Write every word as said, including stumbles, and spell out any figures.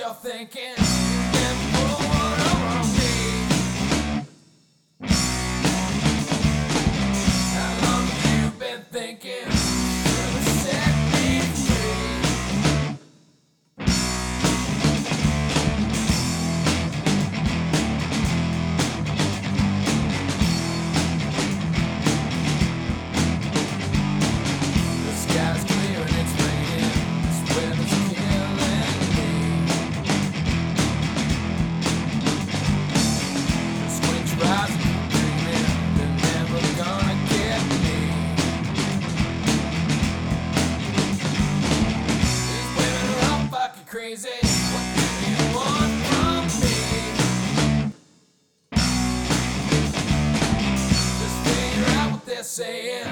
you're thinking. Then pull one over on me. How long have you been thinking? Gonna set me free. The sky's clear and it's raining. This weather's killing me. Squint your eyes and keep dreaming. They're never gonna get me. These women are all fucking crazy. What do you want from me? Just figure out what they're saying.